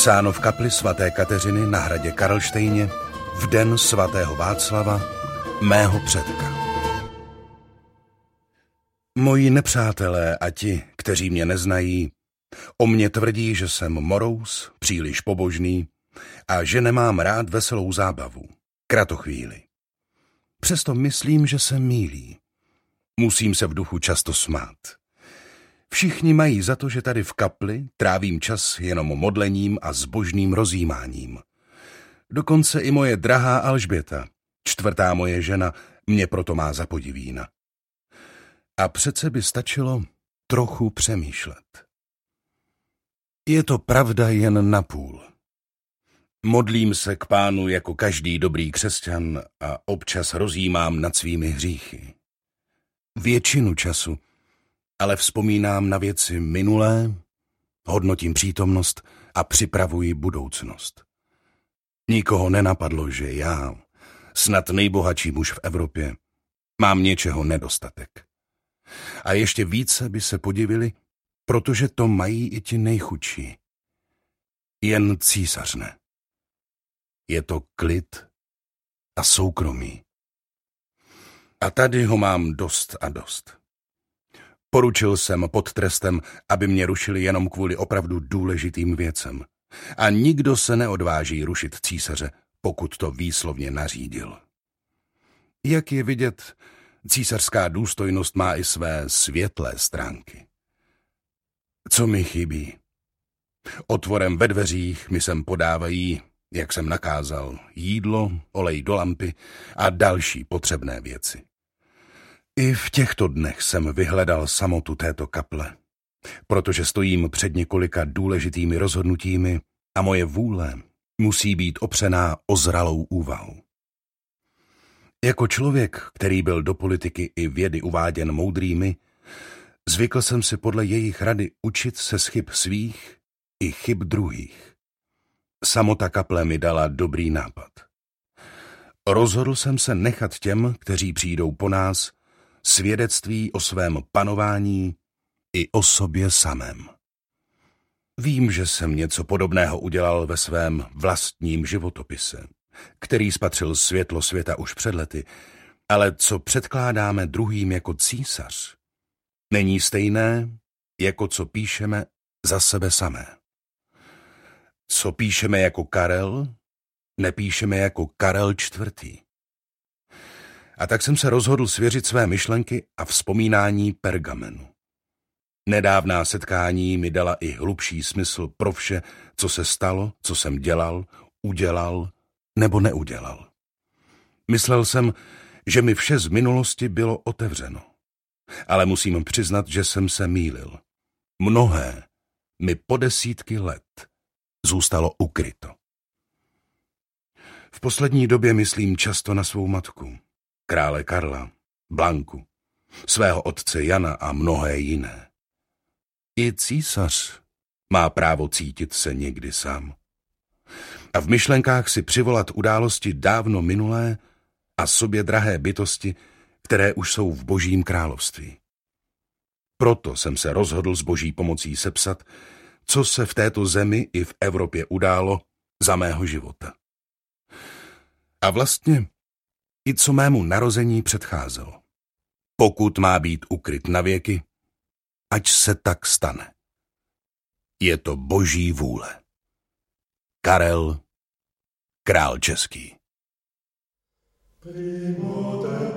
Psáno v kapli svaté Kateřiny na hradě Karlštejně v den svatého Václava, mého předka. Moji nepřátelé a ti, kteří mě neznají, o mně tvrdí, že jsem morous, příliš pobožný a že nemám rád veselou zábavu, kratochvíli. Přesto myslím, že se mýlí. Musím se v duchu často smát. Všichni mají za to, že tady v kapli trávím čas jenom modlením a zbožným rozjímáním. Dokonce i moje drahá Alžběta, čtvrtá moje žena, mě proto má za podivína. A přece by stačilo trochu přemýšlet. Je to pravda jen napůl. Modlím se k Pánu jako každý dobrý křesťan a občas rozjímám nad svými hříchy. Většinu času ale vzpomínám na věci minulé, hodnotím přítomnost a připravuji budoucnost. Nikoho nenapadlo, že já, snad nejbohatší muž v Evropě, mám něčeho nedostatek. A ještě více by se podivili, protože to mají i ti nejchudší. Jen císař ne. Je to klid a soukromí. A tady ho mám dost a dost. Poručil jsem pod trestem, aby mě rušili jenom kvůli opravdu důležitým věcem. A nikdo se neodváží rušit císaře, pokud to výslovně nařídil. Jak je vidět, císařská důstojnost má i své světlé stránky. Co mi chybí? Otvorem ve dveřích mi sem podávají, jak jsem nakázal, jídlo, olej do lampy a další potřebné věci. I v těchto dnech jsem vyhledal samotu této kaple, protože stojím před několika důležitými rozhodnutími a moje vůle musí být opřená o zralou úvahu. Jako člověk, který byl do politiky i vědy uváděn moudrými, zvykl jsem si podle jejich rady učit se z chyb svých i chyb druhých. Samota kaple mi dala dobrý nápad. Rozhodl jsem se nechat těm, kteří přijdou po nás, svědectví o svém panování i o sobě samém. Vím, že jsem něco podobného udělal ve svém vlastním životopise, který spatřil světlo světa už před lety, ale co předkládáme druhým jako císař, není stejné, jako co píšeme za sebe samé. Co píšeme jako Karel, nepíšeme jako Karel IV. A tak jsem se rozhodl svěřit své myšlenky a vzpomínání pergamenu. Nedávná setkání mi dala i hlubší smysl pro vše, co se stalo, co jsem dělal, udělal nebo neudělal. Myslel jsem, že mi vše z minulosti bylo otevřeno. Ale musím přiznat, že jsem se mýlil. Mnohé mi po desítky let zůstalo ukryto. V poslední době myslím často na svou matku, krále Karla, Blanku, svého otce Jana a mnohé jiné. I císař má právo cítit se někdy sám. A v myšlenkách si přivolat události dávno minulé a sobě drahé bytosti, které už jsou v Božím království. Proto jsem se rozhodl s Boží pomocí sepsat, co se v této zemi i v Evropě událo za mého života. A vlastně i co mému narození předcházelo. Pokud má být ukryt na věky, ať se tak stane. Je to Boží vůle. Karel, král český.